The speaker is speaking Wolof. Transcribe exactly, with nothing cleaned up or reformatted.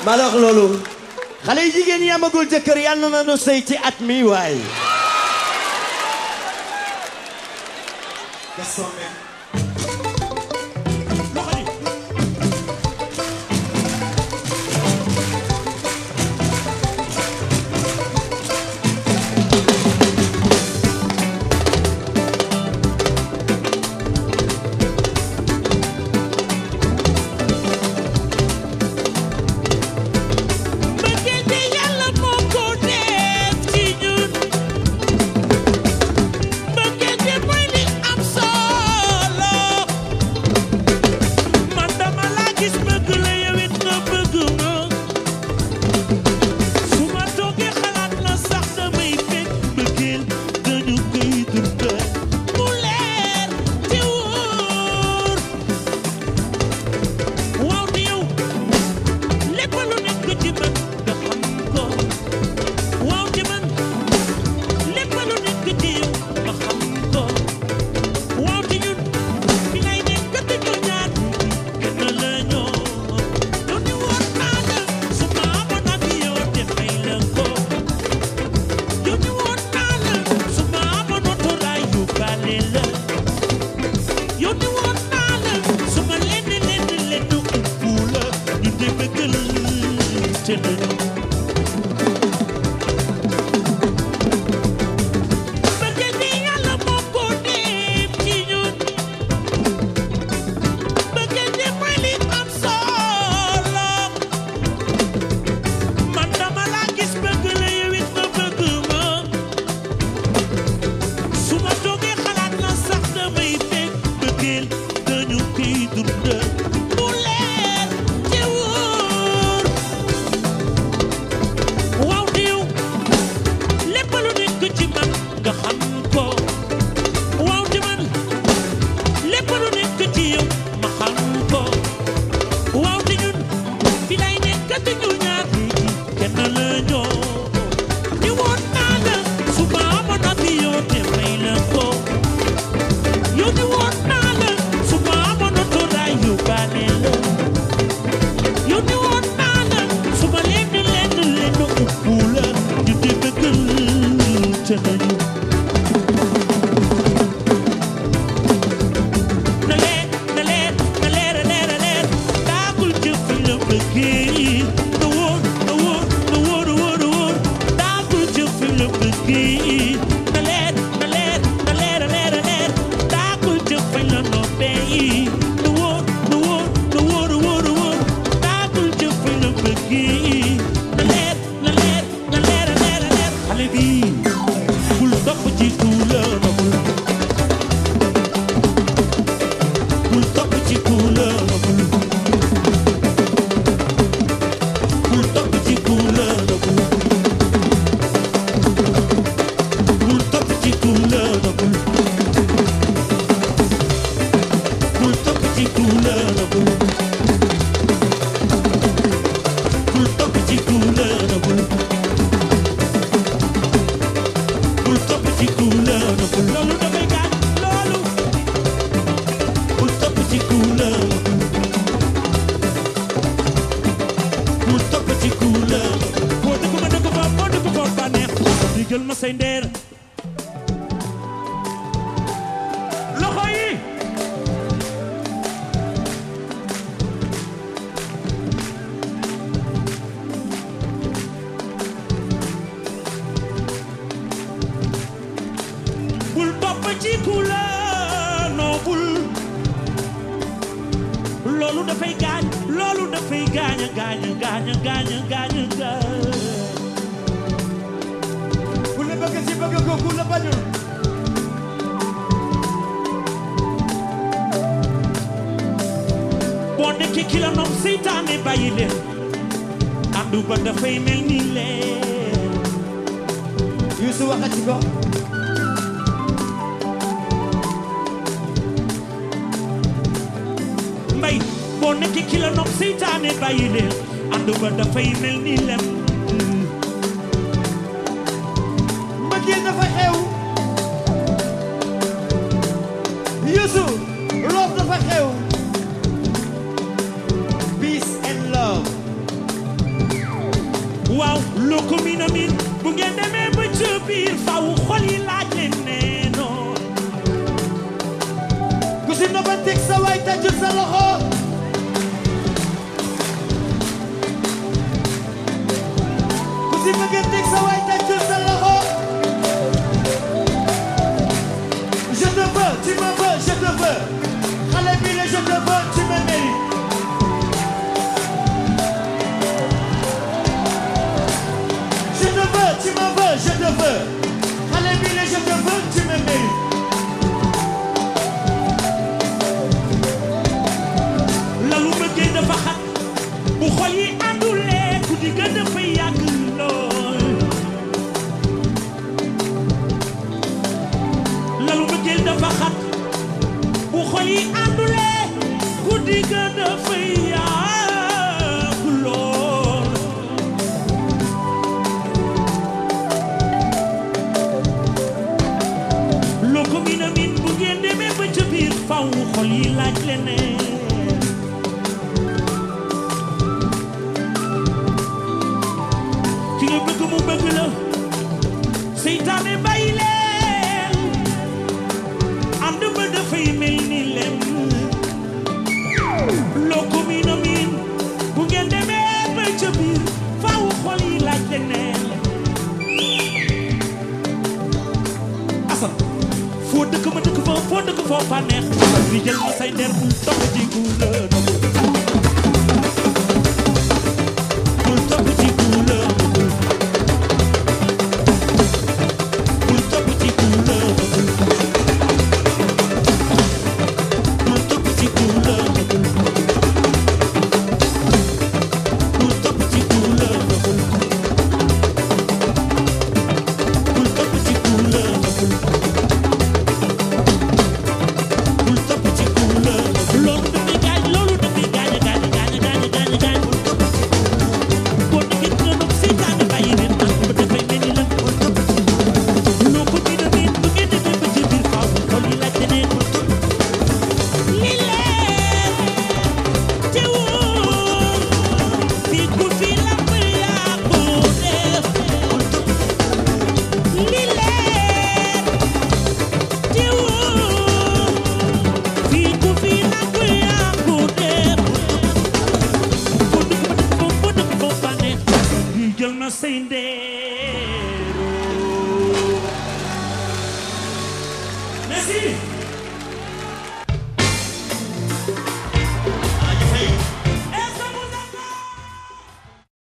malox loolu xale yi jigéen yi amagul jëkkër yàlla na nu sëy ci at mi waay loo ko miin a miin bu ngeen demee ba ca biir faw xol yi laaj leen nee noon ku si noba teg sa waay tàjjul sa loxo ku si bëgg teg sa waay tàjjul sa loxo je te veux tu me veux je te veux xale bi la je te veux tu me mérites je te veux tu me veux je te veux xale bi la je te veux tu me mérites lalu bëggee dafa xat bu xol yi àndulee ku di gën a fay yàgg lool lalu bëggee dafa xat bu xol yi àndulee ku di gën a fay yàgg lool loo ko miin a miin bu ngeen demee ba ca biir faw xol yi laaj leneen ki nga bëgg mu bëgg la seytaane bàyyi leen ànd ba dafay mel ni lem loo ko miin a miin bu ngeen demee ba ca biir faaw xol yi laaj leneen asan foo dëkk ma dëkk fa foo dëkk foo fa neex li jël ma say der bu topp jigu la